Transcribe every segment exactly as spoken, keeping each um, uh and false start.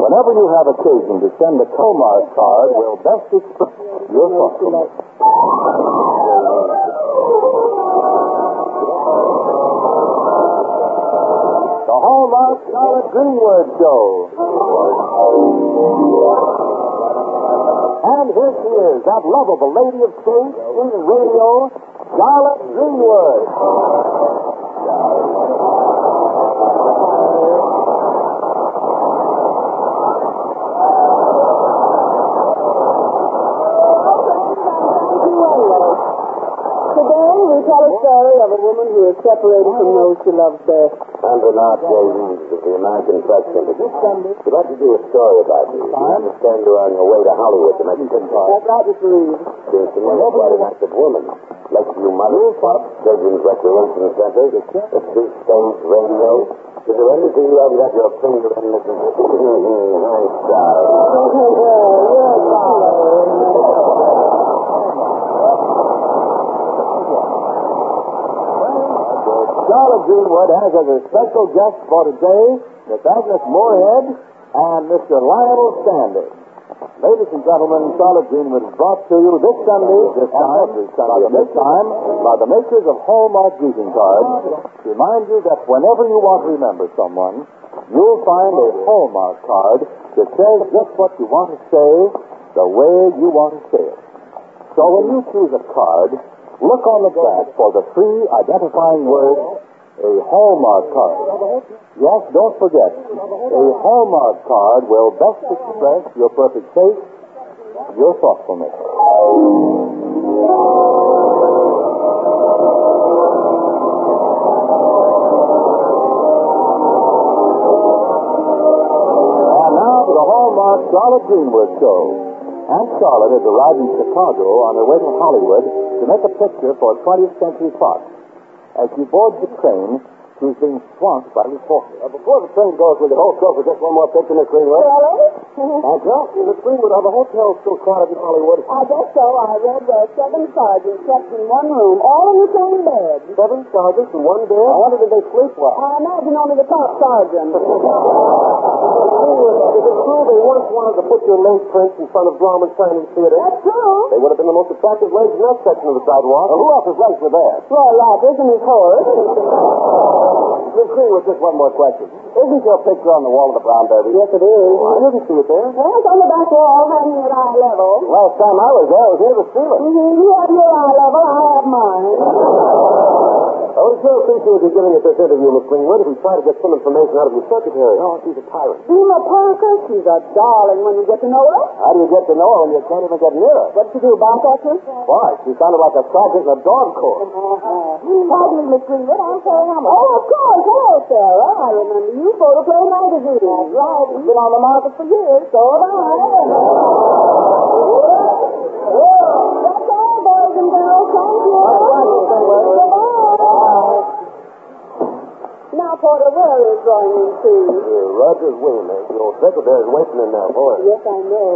Whenever you have occasion to send a Hallmark card, will best express your thoughtfulness. The Hallmark Charlotte Greenwood Show. And here she is, that lovable lady of stage in radio, Charlotte Greenwood. Tell a story of a woman who is separated from those she loves best. And Bernard James of the American Press Syndicate. We'd like to do a story about you. I understand you're on your way to Hollywood to make a good part. That's right, Mister Reed. Seems to me you're quite an active woman. Lakeview Mother Club, Children's Recreation Center, the Street Stage Radio. Is there anything you haven't got your finger in, Missus Nice job. Charlotte Greenwood has as a special guest for today Miss Agnes Moorehead and Mister Lionel Standish. Ladies and gentlemen, Charlotte Greenwood is brought to you this Sunday, this time, this Sunday, this time, by the makers of Hallmark greeting cards. To remind you that whenever you want to remember someone, you'll find a Hallmark card that says just what you want to say, the way you want to say it. So when you choose a card, look on the back for the three identifying words, a Hallmark card. Yes, don't forget, a Hallmark card will best express your perfect taste, your thoughtfulness. And now to the Hallmark Charlotte Greenwood Show. Aunt Charlotte has arrived in Chicago on her way to Hollywood to make a picture for twentieth Century Fox. As she boards the train, she's being swamped by reporters. Uh, before the train goes, will you hold for just one more picture, Miss Greenwood? Really? Thank you. Miss Greenwood, are the hotels still crowded in Hollywood? I guess so. I read uh, seven sergeants slept in one room, all in the same bed. Seven sergeants in one bed? I wonder did they sleep well? I imagine only the top sergeant. Is it true they once wanted to put your name prints in front of Grauman Chinese Theater? That's true. They would have been the most attractive legs in that section of the sidewalk. Well, who else's legs were there? Roy Rogers and his horse. Miss Greenwood, just one more question. Isn't your picture on the wall of the Brown Derby? Yes, it is. Oh, I didn't see it there. Well, it's on the back wall, hanging at eye level. Last time I was there, I was near the ceiling. Mm-hmm. You have your eye level, I have mine. I would sure appreciate you giving us this interview, Miss Greenwood, if we try to get some information out of your secretary. Oh, she's a tyrant. Dima Parker, she's a darling when you get to know her. How do you get to know her when you can't even get near her? What'd she do, bark at you? Why? She sounded like a sergeant in a dog corps. Pardon me, Miss Greenwood, I'm Sarah Hammond. Oh, of course. Hello, Sarah. I remember you, Photoplay Magazine. That's right. It's been on the market for years, so have I. That's all, boys and girls. Thank you. Goodbye. Now, Porter, where is drawing room two? Uh, Roger's wing, man. Your secretary's waiting in there for you. Yes, I know.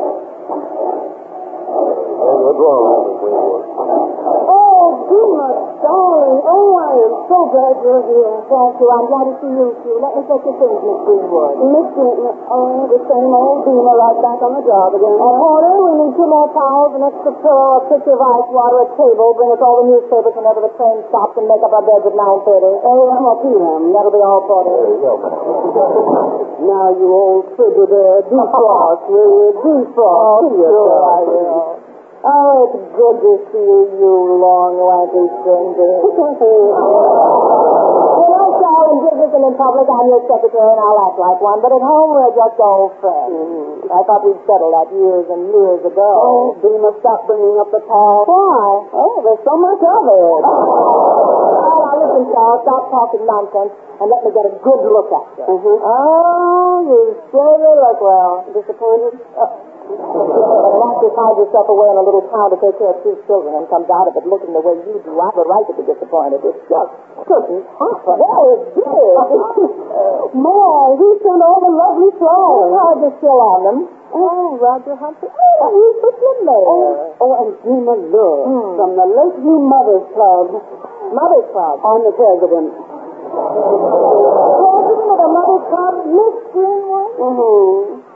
There's the drawing room, Miss Greenwood. Oh, Dima, darling. Oh, I am so glad you're here. Thank you. I'm glad to see you, too. Let me take your things, Miss Greenwood. Miss Greenwood. Oh, the same old Dima right back on the job again. Oh, Porter, we need two more towels, an extra pillow, a pitcher of ice water, a table. Bring us all the newspapers whenever the train stops and make up our beds at nine thirty. Oh, I'm a P M. That'll be all, Porter. There you go. Now, you old frigid, defrost, will you? Defrost. Oh, sure I will. Oh, it's good to see you, you long, lanky stranger. You know, Charlie, in business and in public, I'm your secretary and I'll act like one, but at home we're just old friends. Mm-hmm. I thought we'd settled that years and years ago. Oh, Dima, stop bringing up the past. Why? Oh, there's so much of it. Oh, now listen, Charles, stop talking nonsense and let me get a good look at you. Mm-hmm. Oh, you surely look well. Disappointed? Oh. But an actress hides herself away in a little town to take care of two children and comes out of it looking the way you do. I have a right to be disappointed. It's just couldn't happen. Well, it did. My, he sent all the lovely flowers. How'd you still on them? Oh, Roger Humphrey. Oh, he's the slim there. Oh, oh, and Dima Lure mm. from the Lakeview Mothers Club. Mothers Club? I'm the president. President of the Mothers Club, Miss Greenwood? Mm-hmm.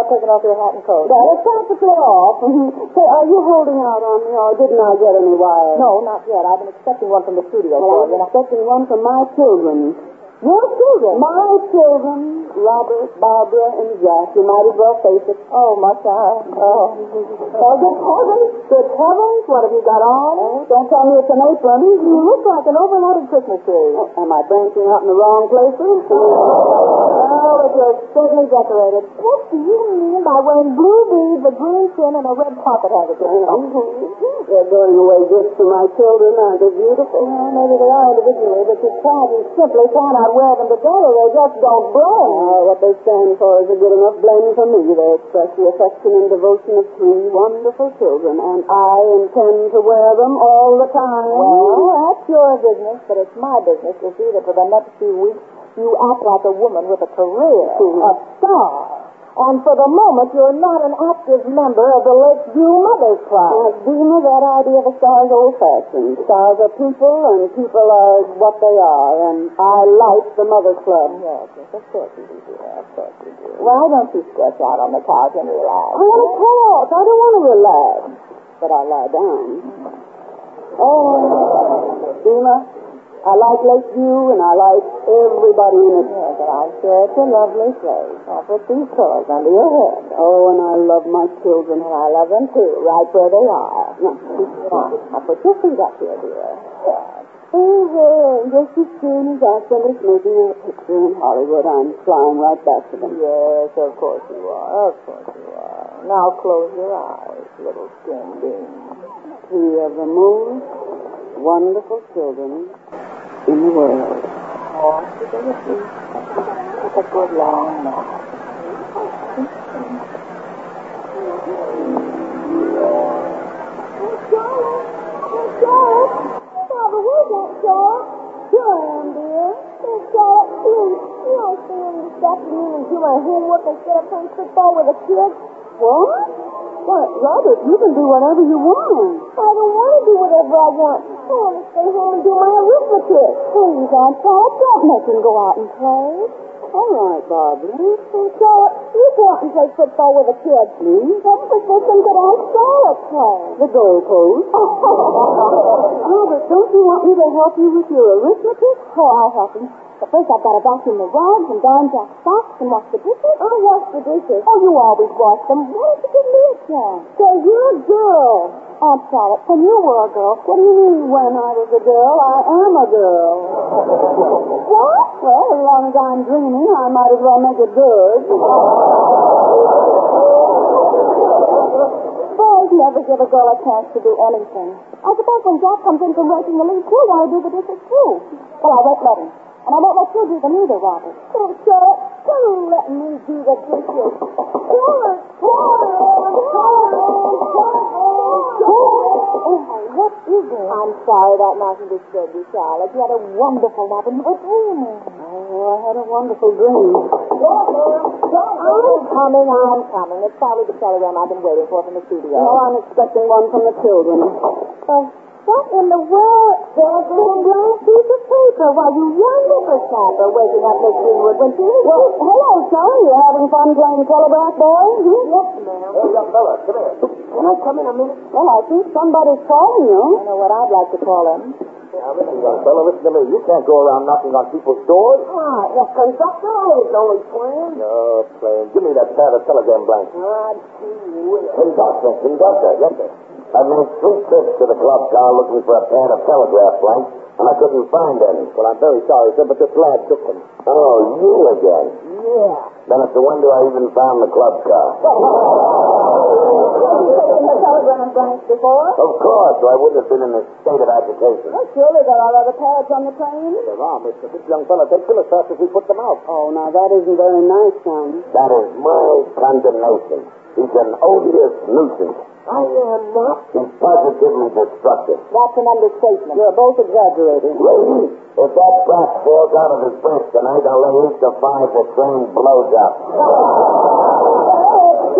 about taking off your hat and coat? Well, it's practically off. Say, are you holding out on me, or didn't I get any wires? No, not yet. I've been expecting one from the studio. Well, I'm expecting one from my children. Your children? My children, Robert, Barbara, and Jack. You might as well face it. Oh, must I? Oh. Oh, good heavens. Good heavens. What have you got on? Oh, don't tell me it's an apron. You look like an overloaded Christmas tree. Oh, am I branching out in the wrong places? Well, if you're certainly decorated. What do you mean by wearing blue beads, a green pin, and a red pocket handkerchief? They're going away gifts for my children, aren't they beautiful? Well, maybe they are individually, but you can't. You simply cannot wear them together. They just don't blend. Uh, what they stand for is a good enough blend for me. They express the affection and devotion of three wonderful children, and I intend to wear them all the time. Well, that's your business, but it's my business to see that for the next few weeks you act like a woman with a career, a star. And for the moment, you're not an active member of the Lakeview Mothers Club. Now, Dina, that idea of a star is old-fashioned. Stars are people, and people are what they are, and I like the Mothers Club. Yes, yes, of course you do, dear. Of course you do. Why don't you stretch out on the couch and relax? I want to talk. I don't want to relax. But I'll lie down. Oh, Dina, I like Lakeview, and I like everybody in it. Yes, and I'm sure it's a lovely place. I'll put these pillows under your head. Oh, and I love my children. And I love them, too, right where they are. Now, now put your feet up here, dear. Oh, just as soon as I finish making a picture in Hollywood, I'm flying right back to them. Yes, of course you are. Of course you are. Now close your eyes, little skin bean. Three of the most wonderful children in the world. Oh, take a look. Take a good long nap. Barbara, where's that Charlotte? Here I am, dear. Hey, Charlotte, please, you don't stay in this afternoon and do my homework instead of playing football with the kids? What? Why, Robert, you can do whatever you want. I don't want to do whatever I want. I want to stay home and do my arithmetic. Please, Aunt Charlotte, don't make him go out and play. All right, Barbara. Hey, Charlotte, you go out and play football with the kids. Me? What position could Aunt Charlotte play? The goalpost. Robert, don't you want me to help you with your arithmetic? Oh, I'll help him. But first I've got to vacuum the rugs and darn Jack's socks and wash the dishes. I'll wash the dishes. Oh, you always wash them. Why don't you give me a chance? Because you're a girl. Aunt Charlotte, when you were a girl, What do you mean, when I was a girl? I am a girl. what? Well, as long as I'm dreaming, I might as well make it good. Boys never give a girl a chance to do anything. I suppose when Jack comes in from racing the league, he'll want to do the dishes, too. Well, I won't let him. And I won't let you do them either, Robert. Oh, Charlotte, come let me do the dishes. Charlotte, Charlotte, Charlotte, Oh, what is it? I'm sorry that mustn't disturb you, Charlotte. You had a wonderful nap and you were dreaming. Oh, I had a wonderful dream. I'm coming, I'm coming. It's probably the telegram I've been waiting for from the studio. No, I'm expecting one from the children. Uh, what in the world? There's a little blank piece of paper. Why, you young whippersnapper waking up Miss Greenwood when she... Well, hello, son. You having fun playing telegraph boy? Hmm? Yes, ma'am. Hey, young fella, come here. Can I come in a minute? Well, I think somebody's calling you. I know what I'd like to call him. Now, listen, young fella, listen to me. You can't go around knocking on people's doors. Ah, the conductor is only playing. No, playing. Give me that pad of telegram blank. God, gee whiz. Conductor, conductor, yes, sir. I've made three trips to the club car looking for a pad of telegraph blanks, and I couldn't find any. Well, I'm very sorry, sir, but this lad took them. Oh, you again? Yeah. Then it's a wonder I even found the club car. Have you taken the telegram blanks before? Of course, or I wouldn't have been in this state of agitation. Well, surely there are other pads on the train. There are, mister. This young fella takes them as fast as we put them out. Oh, now that isn't very nice, son. That is my condemnation. He's an odious nuisance. I am not. He's positively destructive. That's an understatement. You're both exaggerating. Lady, if that brat falls out of his berth tonight, I'll lay eight to five the train blows up. Well, it could be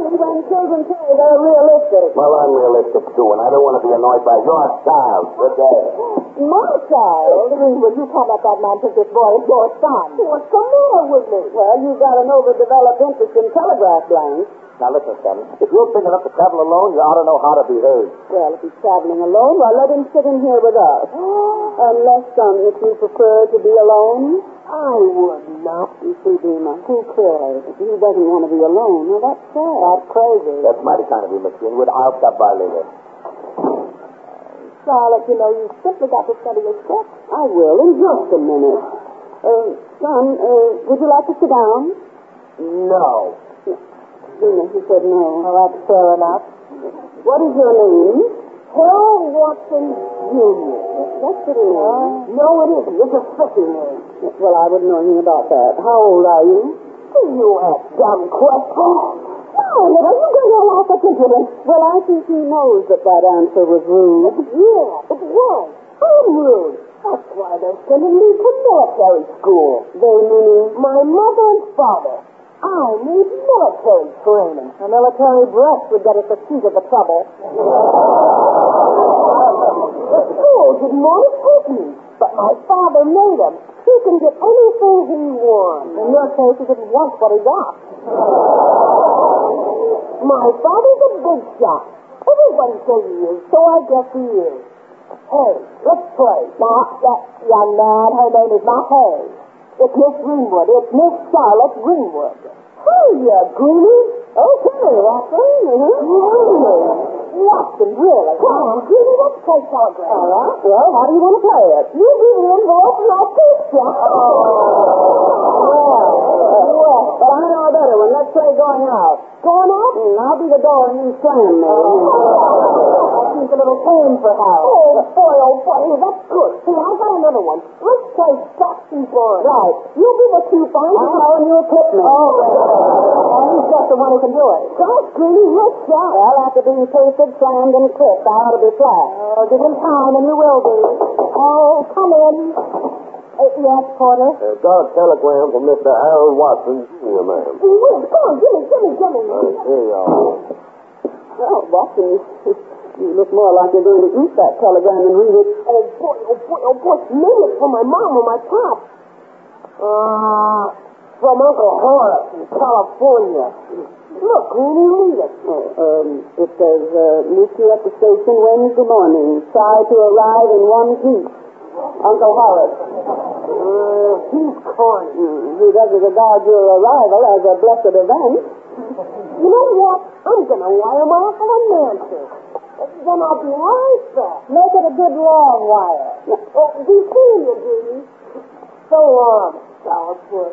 when children say they're realistic. Well, I'm realistic, too, and I don't want to be annoyed by your child. Good day. My child? Greenwood, you can't let that man think this boy is your son. What's the matter with me? Well, you've got an overdeveloped interest in telegraph blanks. Now, listen, son. If you're big enough to travel alone, you ought to know how to behave. Well, if he's traveling alone, well, let him sit in here with us. Unless, son, if you prefer to be alone. I would not. You see, Dima, who cares? If he doesn't want to be alone, well, that's sad. That's crazy. That's mighty kind of you, Miss Greenwood. I'll stop by later. Charlotte, you know, you've simply got to study your script. I will, in just a minute. Uh, son, uh, would you like to sit down? No. Dina, he said no. Oh, that's fair enough. What is your name? Harold Watson Junior That's pretty name. No, it isn't. It's a tricky name. Well, I wouldn't know anything about that. How old are you? You ask dumb questions. No, little, you go your life at impudence. Well, I think he knows that that answer was rude. Yeah, it was. I'm rude. That's why they're sending me to military school. They meaning? My mother and father. I need military training. A military breast would get us the seat of the trouble. The school didn't want to take me, but my father made him. He can get anything he wants. In your case, he didn't want what he got. My father's a big shot. Everybody says he is, so I guess he is. Hey, let's play. Now, that young man, her name is not Hay. It's Miss Greenwood. It's Miss Charlotte Greenwood. Hiya, Greenie. Okay, Watson. Mm-hmm. Really? Watson, really? Come on, Greenie, let's play telegram. All right. Well, how do you want to play it? You give me the envelope and I'll teach you. Oh. Well, well, but I know better when let's play going out. Going out? Mm, I'll be the door and you slam me. That seems a little tame for Hal. Oh, boy, oh, boy. Hey, that's good. See, I've got another one. Let's play stocks and bonds. Right. You be the coupon. I know, and you'll tip me. Oh, well, he's just the one who can do it. Gosh, Greenie, you're sharp. Well, after being tasted, slammed, and clipped, I ought to be flat. Oh, give him time, and you will be. Oh, come in. Uh, yes, Porter? Uh, got a telegram from Mister Harold Watson, Junior, ma'am. Gee whiz, come on, give me, give me, give me. Uh, here you are. Well, Watson, you, you look more like you're going to eat that telegram than read it. Oh, boy, oh, boy, oh, boy. Maybe it's from my mom or my pop. Ah, uh, from Uncle Horace in California. Look, Greenie, read it. Oh, um, it says, uh, meet you at the station Wednesday morning. Try to arrive in one piece. Uncle Horace. Uh, he's corny. Mm, he doesn't regard your arrival as a blessed event. You know what? I'm going to wire my Uncle a Nancy. Then I'll be right back. Make it a good long wire. Oh, be seeing you, Judy. So long, Sourpuss.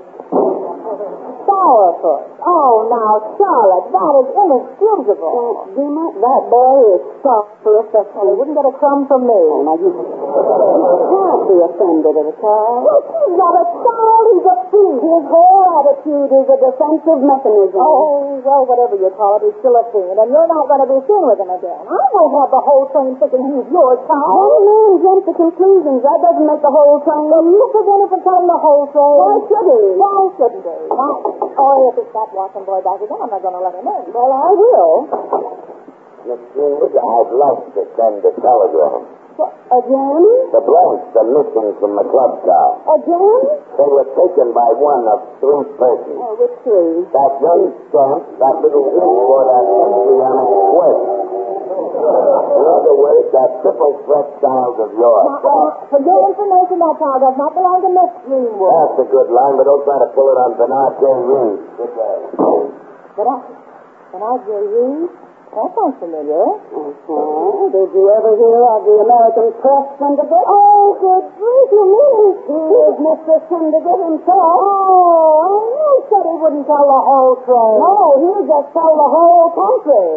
Sourpuss. Oh, now, Charlotte, that is inexcusable. Uh, Dima, that boy is soft for a second. Well, he wouldn't get a crumb from me. Oh, now you, you can't be offended at a child. Well, he's not a child. He's a thief. His whole attitude is a defensive mechanism. Oh, well, whatever you call it, he's still a fiend, and you're not going to be seen with him again. I won't have the whole train thinking he's your child. One man jump to conclusions. That doesn't make the whole train. Well, look again if it's telling the whole train. Why should he? Why shouldn't he? Why? Or if it's that Watson boy back again, I'm not going to let him in. Well, I will. Miss Greenwood, I'd like to send a telegram. What, again? The blanks are missing from the club car. Again? They were taken by one of three persons. Oh, which three? That young scamp, that little import on embryonic quest. In other words, that triple threat child of yours. Now, uh, for your information, that child does not belong to Miss Greenwood. That's a good line, but don't try to pull it on Bernard J. Reed. Good day. But I, but I, J. Reed, that sounds familiar. Uh-huh. Did you ever hear of the American Press Syndicate? Oh, good grief, you mean He is Mister Syndicate himself. Oh, I knew he said he wouldn't tell the whole train. No, he'll just tell the whole country.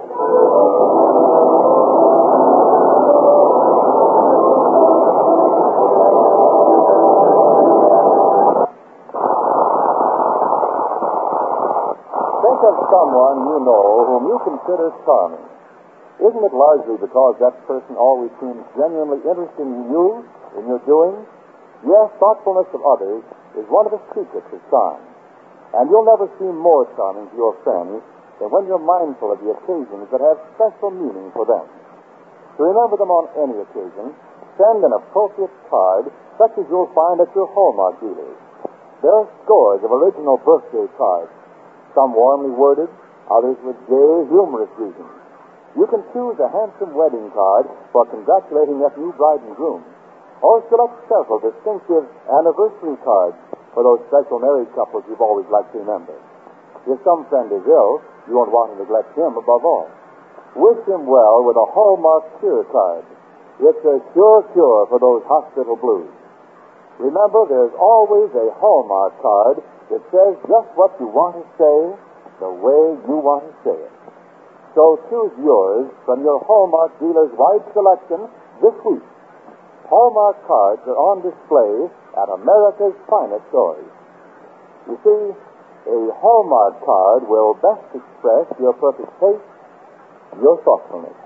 Think of someone you know whom you consider charming. Isn't it largely because that person always seems genuinely interested in you, in your doings? Yes, thoughtfulness of others is one of the secrets of charm. And you'll never seem more charming to your friends and when you're mindful of the occasions that have special meaning for them. To remember them on any occasion, send an appropriate card such as you'll find at your Hallmark dealers. There are scores of original birthday cards, some warmly worded, others with gay, humorous greetings. You can choose a handsome wedding card for congratulating that new bride and groom, or select several distinctive anniversary cards for those special married couples you've always liked to remember. If some friend is ill, you won't want to neglect him above all. Wish him well with a Hallmark Cure card. It's a sure cure for those hospital blues. Remember, there's always a Hallmark card that says just what you want to say, the way you want to say it. So choose yours from your Hallmark dealer's wide selection this week. Hallmark cards are on display at America's finest stores. You see, a Hallmark card will best express your perfect taste, your thoughtfulness.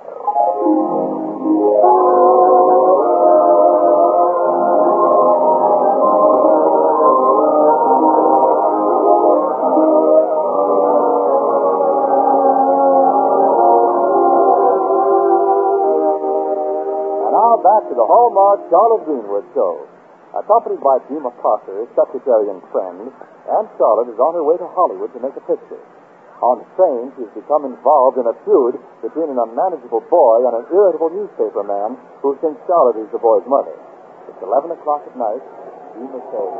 Back to the Hallmark Charlotte Greenwood Show. Accompanied by Dean MacArthur, his secretary and friend, Aunt Charlotte is on her way to Hollywood to make a picture. On the train, she's become involved in a feud between an unmanageable boy and an irritable newspaper man who thinks Charlotte is the boy's mother. It's eleven o'clock at night. Dean must say,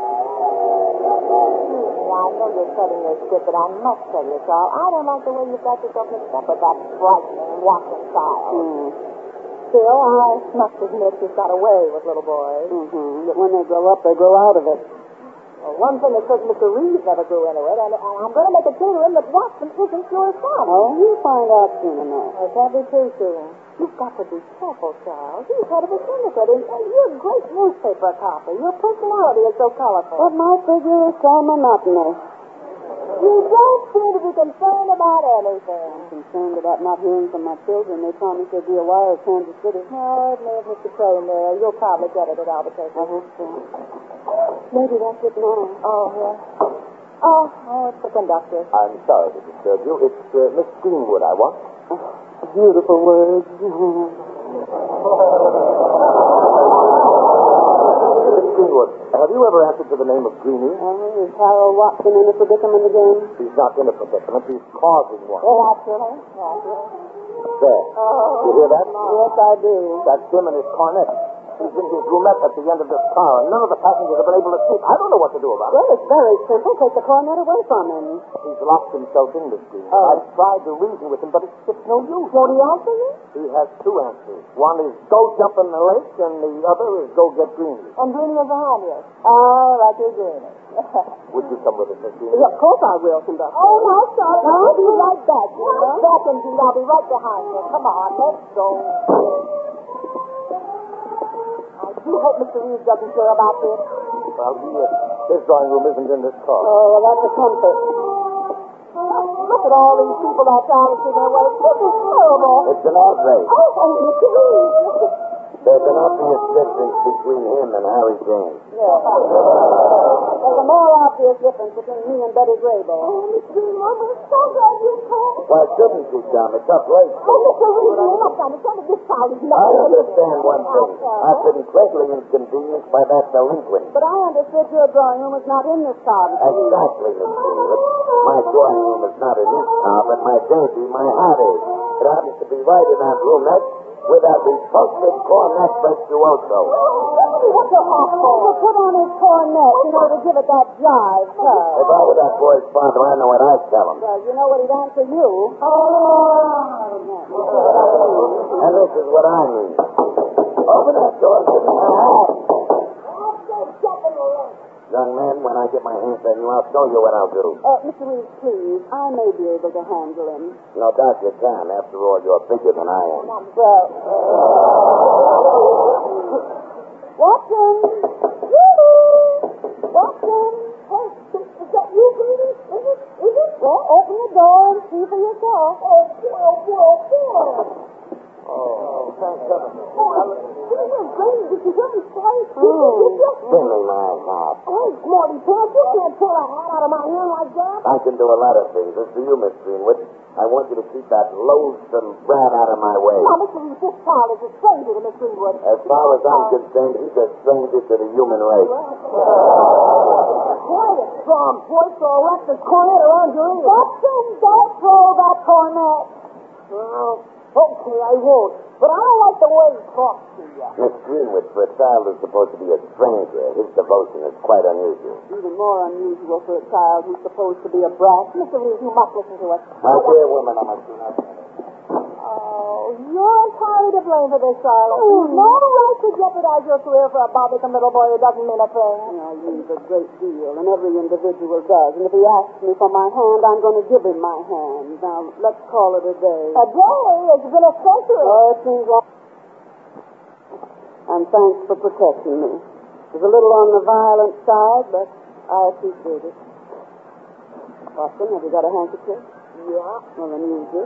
I know you're cutting your script, but I must tell you, Charles, I don't like the way you've got yourself mixed up with that frightening Watson style. Mm. Still, I must admit you've got away with little boys. Mm-hmm. But when they grow up, they grow out of it. Well, one thing is certain, Mister Reeves never grew into it, and, and I'm going to make it clear to him that Watson isn't your son. Oh, he'll find out soon enough. It can't be too soon. You've got to be careful, Charles. He's head of a syndicate, and, and you're a great newspaper copy. Your personality is so colorful. But my figure is so monotonous. You don't seem to be concerned about anything. I'm concerned about not hearing from my children. They promised there'd be a wire at Kansas City. Oh, it may have missed the train there. You'll probably get it at Albuquerque. I hope so. Maybe that's it now. Oh, yeah. Oh, oh, it's the conductor. I'm sorry to disturb you. It's uh, Miss Greenwood I want. Beautiful words. Miss Greenwood, have you ever answered to the name of Greenie? Oh, is Harold Watson in a predicament again? He's not in a predicament. He's causing one. Naturally, naturally. There. Oh. You hear that? Yes, I do. That's him and his cornet. He's in his roomette at the end of this car, and none of the passengers have been able to sleep. I don't know what to do about it. Well, it's very simple. Take the cornet away from him. He's locked himself in this room. Oh. I've tried to reason with him, but it's just no use. Won't he answer you? He has two answers. One is go jump in the lake, and the other is go get Greenie. And Greenie is behind you. Oh, like your Greenie. Would you come with us, Miss Greenie? Yeah, of course I will, conductor. Oh, now, Charlotte, I'll be right back. Right back, indeed. I'll be right behind you. Come on, let's go. I do hope Mister Reeves doesn't care about this. Well, he, uh, his drawing room isn't in this car. Oh, well, that's a comfort. Look at all these people outside in their way. This is terrible. It's an outrage. Oh, and Mister Reeves. There's an obvious difference between him and Harry James. Yeah. There's a more obvious difference between me and Betty Grable. Oh, Miss Greenwood, we're so glad you called. Why shouldn't you come? It's up late. Oh, Mister Reeves, you're not going to tell me this child is not. I understand one thing. I've been greatly inconvenienced by that delinquent. But I understood your drawing room was not in this car. Exactly, Miss Greenwood. My drawing room is not in this car, but my baby, my heart is. It happens to be right in that roomette with that repulsive cornet virtuoso. What's your heart for? To put on his cornet, you know, to give it that jive touch. If I were that boy's father, I know what I'd tell him. Well, you know what he'd answer you. And this is what I mean. Open that door, give me my hat. Young man, when I get my hands on you, I'll show you what I'll do. Uh, Mister Reeves, please, I may be able to handle him. No doubt you can. After all, you're bigger than I am. Well, Watson! Watson! Hey, is that you, Greenie? Is it? Is it? Well, open the door and see for yourself. Oh, boy, oh, boy, oh, boy. Oh, thank heaven. Grady, did you hear me say? Give me my hat. Hey, Smarty Pants, you can't pull a hat out of my hand like that. I can do a lot of things. It's for you, Miss Greenwood. I want you to keep that loathsome brat out of my way. Now, Mister Reed, this child is a stranger to Miss Greenwood. As far as I'm concerned, he's a stranger to the human race. Quiet, Tom. Voice or I'll wrap this cornet around your ear. Watson, don't throw that cornet. Well, okay, I won't. But I don't like the way he talks to you. Miss Greenwood, for a child who's supposed to be a stranger, his devotion is quite unusual. Even more unusual for a child who's supposed to be a brat. Mister Reed, you must listen to us. My dear woman, I must do nothing. Oh, you're entirely to blame for this, Charlotte. Mm. No right to jeopardize your career for a bobby-some little boy who doesn't mean a thing. You know, he means a great deal, and every individual does. And if he asks me for my hand, I'm going to give him my hand. Now, let's call it a day. A day? It's been a century. Oh, it seems long. And thanks for protecting me. It was a little on the violent side, but I appreciate it. Watson, have you got a handkerchief? Yeah. Well, then use it.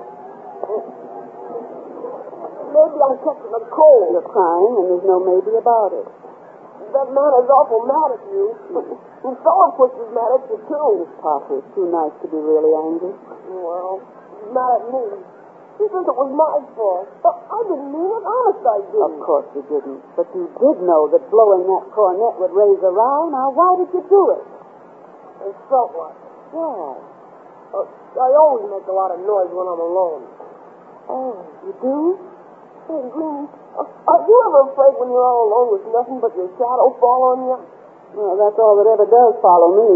Maybe I'm catching a cold. You're crying, and there's no maybe about it. That man is awful mad at you. And Sourpuss is mad at you, too. This Papa is too nice to be really angry. Well, he's mad at me. He says it was my fault. But I didn't mean it. Honest, I didn't. Of course you didn't. But you did know that blowing that cornet would raise a row. Now, why did you do it? It felt like it. Why? Uh, I always make a lot of noise when I'm alone. Oh, you do? Hey, Green, uh, are you ever afraid when you're all alone with nothing but your shadow following you? Well, that's all that ever does follow me.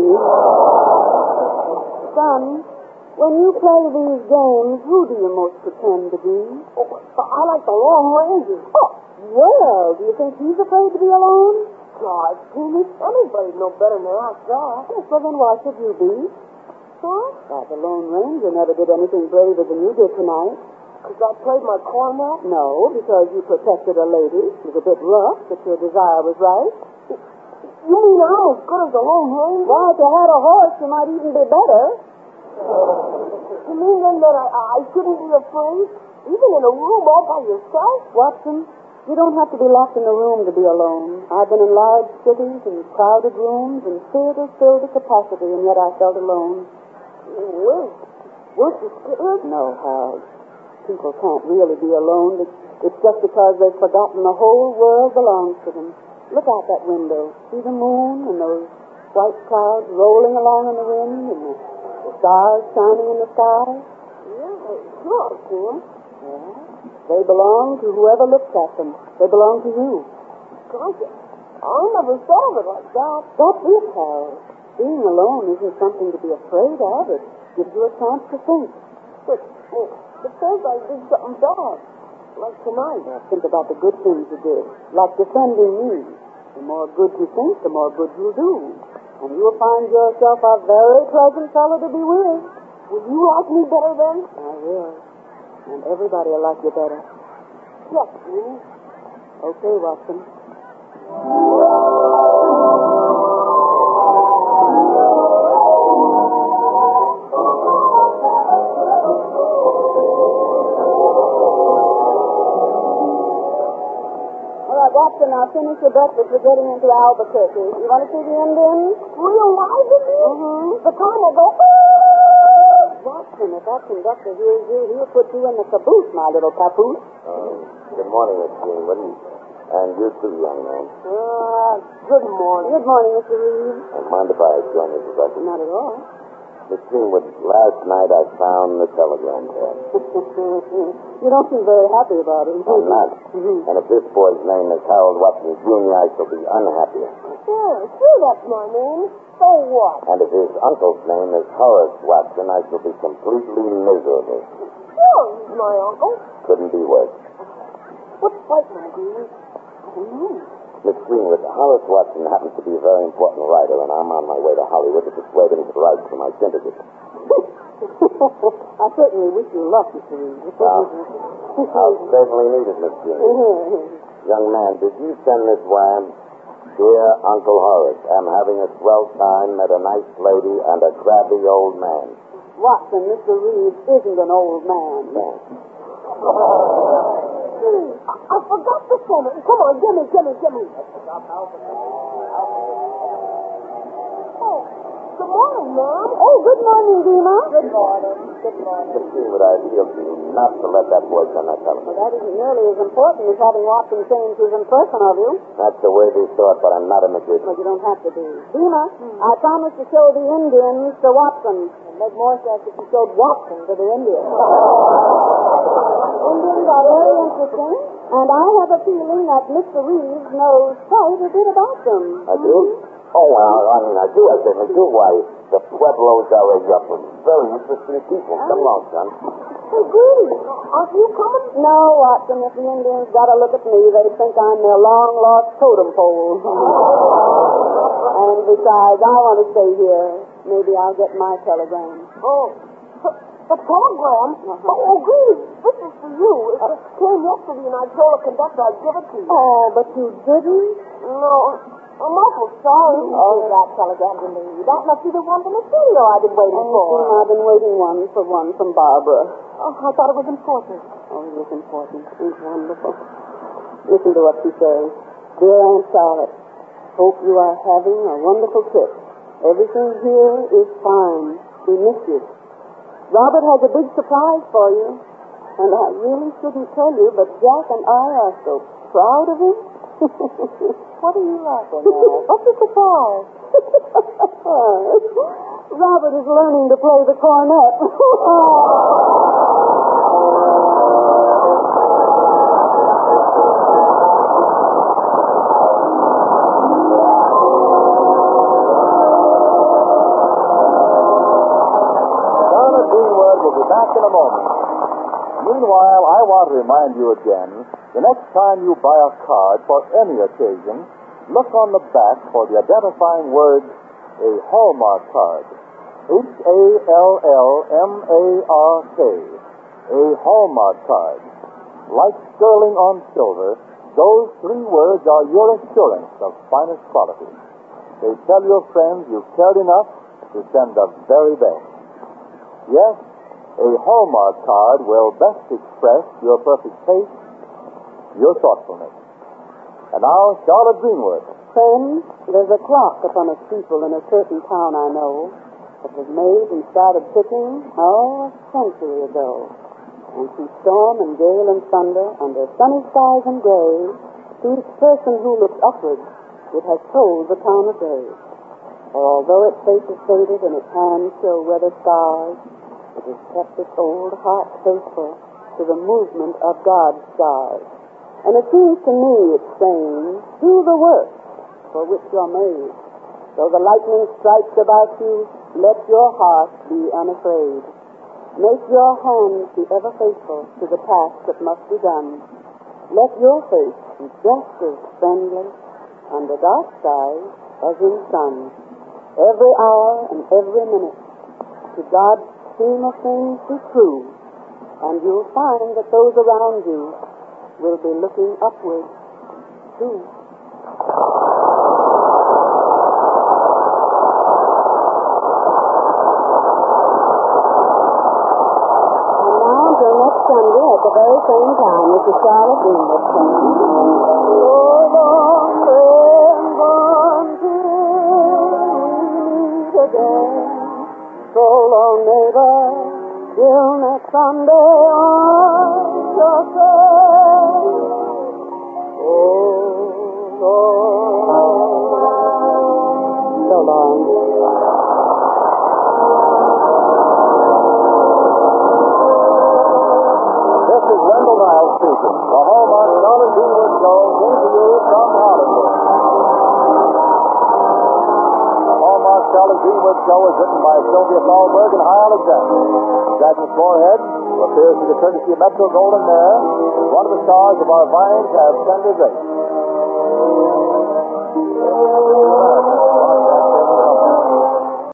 Son, when you play these games, who do you most pretend to be? Oh, I like the Lone Ranger. Oh, well, do you think he's afraid to be alone? God, Jimmy, anybody'd know better than I thought. Yes, well, then why should you be? What? Why, the Lone Ranger never did anything braver than you did tonight. Because I played my cornet? No, because you protected a lady. It was a bit rough, but your desire was right. You mean I'm as good as the Lone Ranger? Why, if you had a horse, you might even be better. You mean then that I, I shouldn't be afraid? Even in a room all by yourself? Watson, you don't have to be locked in a room to be alone. I've been in large cities and crowded rooms and theaters filled to capacity, and yet I felt alone. Well, weren't you scared? No, Harold. People can't really be alone. It's, it's just because they've forgotten the whole world belongs to them. Look out that window. See the moon and those white clouds rolling along in the wind and the, the stars shining in the sky? Yeah, sure, I can. Yeah. They belong to whoever looks at them. They belong to you. Gosh, I never thought of it like that. That's it, Harold. Being alone isn't something to be afraid of. It gives you a chance to think. But, well, suppose I did something bad, like tonight. Now, think about the good things you did, like defending me. The more good you think, the more good you'll do. And you'll find yourself a very pleasant fellow to be with. Will you like me better then? I will. And everybody will like you better. Yes, Jimmy. Okay, Watson. Watson, now finish your breakfast. We're getting into Albuquerque. You want to see the Indians? Real live Indians? Mm-hmm. The kind that go, Watson, if that conductor hears you, he'll put you in the caboose, my little papoose. Um, good morning, Miss Greenwood. And you too, young man. Ah, good morning. Good morning, Mister Reeves. And mind if I join you for breakfast? Not at all. Miss Greenwood, last night I found the telegram pad. You don't seem very happy about it. I'm not. And if this boy's name is Harold Watson, Junior, I shall be unhappy. Sure, sure, that's my name. So what? And if his uncle's name is Horace Watson, I shall be completely miserable. Sure, he's my uncle. Couldn't be worse. What's fighting him, Green? I don't know. Miss Greenwood, Horace Watson happens to be a very important writer, and I'm on my way to Hollywood to persuade him to write for my syndicate. I certainly wish you luck, Mister Reeves. Well, I'll certainly need it, Miss Greenwood. Young man, did you send this wire? Dear Uncle Horace, am having a swell time, met a nice lady and a crabby old man. Watson, Mister Reeves isn't an old man. Thanks. gee, I, I forgot the center. Come on, give me, give me, give me. Oh, good morning, Mom. Oh, good morning, Dima. Good morning. Good morning. Just see what I feel to you not to let that voice on that Well, telephone. that isn't nearly as important as having Watson change his impression of you. That's the way they thought, but I'm not a magician. But you don't have to be. Dima, I promised to show the Indians to Watson. It'd make more sense if you showed Watson to the Indians. Indians are very interesting, and I have a feeling that Mister Reeves knows quite a bit about them. I do? Oh, well, I mean, I do. I certainly do. Why, the Pueblos are a uh, very interesting people. Come along, son. Hey, Greedy, aren't you coming? No, Watson, if the Indians got to look at me, they think I'm their long-lost totem pole. And besides, I want to stay here. Maybe I'll get my telegram. Oh, the, the telegram? Uh-huh. Oh, oh, Greedy, this is for you. It just came yesterday, and I told the conductor I'd give it to you. Oh, but you didn't? No, I'm awful sorry you Oh. gave that telegram to me. That must be the one from the studio I've been waiting Oh, for. I've been waiting one for one from Barbara. Oh, I thought it was important. Oh, it was important. It was wonderful. Listen to what she says. Dear Aunt Charlotte, hope you are having a wonderful trip. Everything here is fine. We miss you. Robert has a big surprise for you. And I really shouldn't tell you, but Jack and I are so proud of him. What are you laughing at? What's the surprise? Robert is learning to play the cornet. Charlotte Greenwood will be back in a moment. Meanwhile, I want to remind you again, the next time you buy a card for any occasion, look on the back for the identifying words, a Hallmark card. H A L L M A R K. A Hallmark card. Like sterling on silver, those three words are your assurance of finest quality. They tell your friends you've cared enough to send the very best. Yes, a Hallmark card will best express your perfect taste, your thoughtfulness. And now, Charlotte Greenwood. Friends, there's a clock upon a steeple in a certain town I know. It was made and started ticking, oh, a century ago. And through storm and gale and thunder, under sunny skies and gray, to each person who looks upward, it has told the time of day. For although its face is faded and its hands show weather scars, it has kept its old heart faithful to the movement of God's stars. And it seems to me it's saying, do the work for which you're made. Though the lightning strikes about you, let your heart be unafraid. Make your hands be ever faithful to the task that must be done. Let your face be just as friendly under dark skies as in sun. Every hour and every minute, to God's scheme of things be true, and you'll find that those around you will be looking upward too. Sunday at the very same time, this is Charlotte Greenwood saying, so long, and gone till we meet again. So long, neighbor, till next Sunday on your trail. Oh, Lord, so long. This is Wendell Niles speaking. The Hallmark Charlotte Greenwood Show came to you from Hollywood. The Hallmark Charlotte Greenwood Show is written by Sylvia Thalberg and High Alexander. Jackie Moorhead, who appears to the courtesy of Metro Goldwyn Mayer, is one of the stars of our Vines Have Tender Grace.